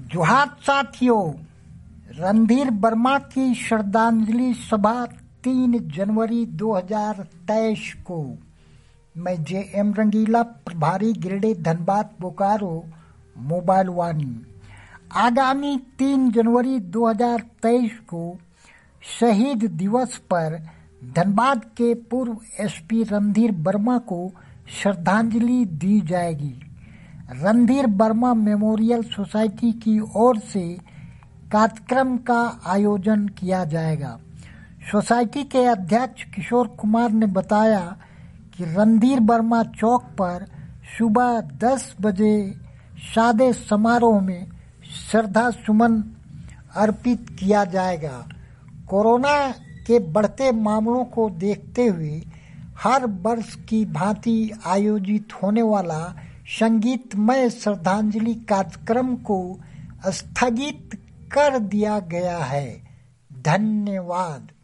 जोहार साथियों, रणधीर वर्मा की श्रद्धांजलि सभा 3 जनवरी 2023 को। मैं JM रंगीला, प्रभारी गिरडे धनबाद बोकारो मोबाइल वाणी। आगामी 3 जनवरी 2023 को शहीद दिवस पर धनबाद के पूर्व SP रणधीर वर्मा को श्रद्धांजलि दी जाएगी। रणधीर वर्मा मेमोरियल सोसाइटी की ओर से कार्यक्रम का आयोजन किया जाएगा। सोसाइटी के अध्यक्ष किशोर कुमार ने बताया कि रणधीर वर्मा चौक पर सुबह 10 बजे सादे समारोह में श्रद्धा सुमन अर्पित किया जाएगा। कोरोना के बढ़ते मामलों को देखते हुए हर वर्ष की भांति आयोजित होने वाला संगीतमय श्रद्धांजलि कार्यक्रम को स्थगित कर दिया गया है। धन्यवाद।